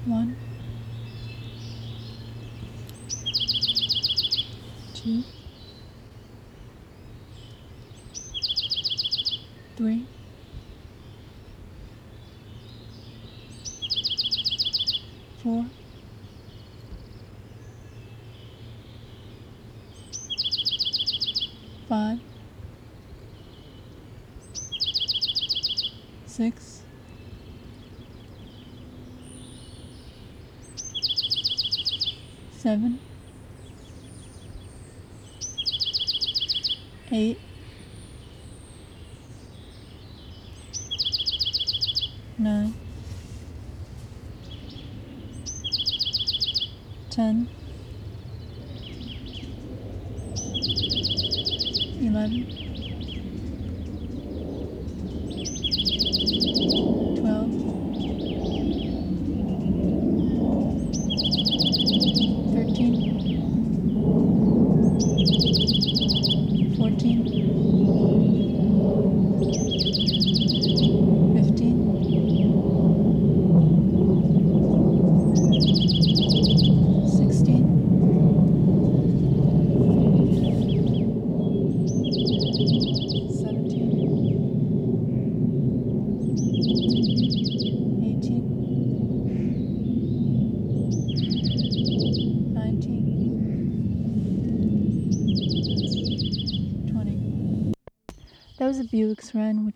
1, 2, 3, 4, 5, 6, 7, 8, 9, 10, 11, 12, 13, 14, 15, 16, 17, 18, 19, 20. That was a Buick Saran, which